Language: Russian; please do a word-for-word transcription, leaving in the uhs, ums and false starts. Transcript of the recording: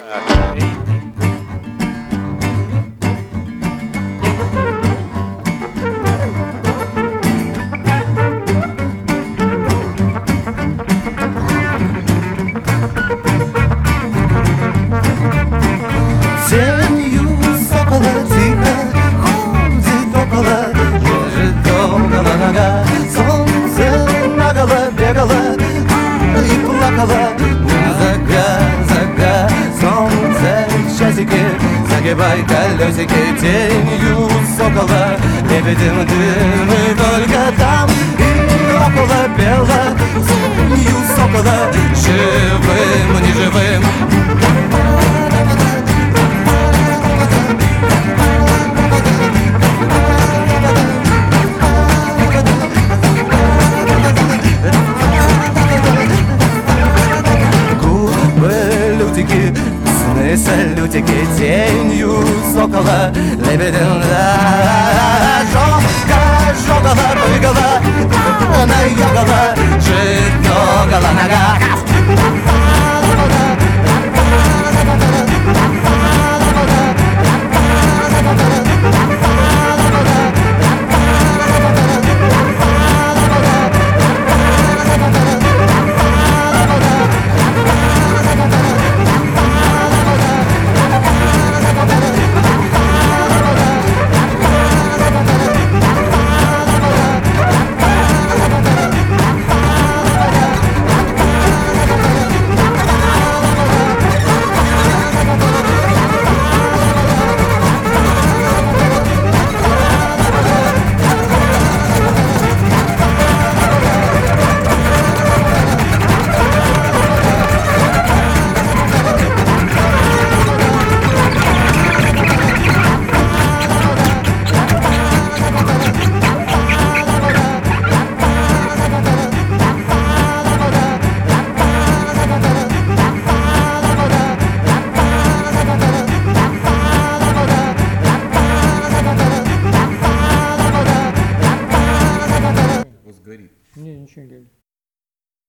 Тенью сокола тихо ходит около, лежит около нога. Солнце наголо бегало и плакало. Зага, зага, солнце, часики, загибай колесики. Тенью сокола лебедем дымы только там и около бело. Тенью сокола живым, неживым. Сны салютики тенью сокола лебедем, да. Жога, жогала, прыгала, она ягала, житогала нога. Горит. Не, ничего не горит.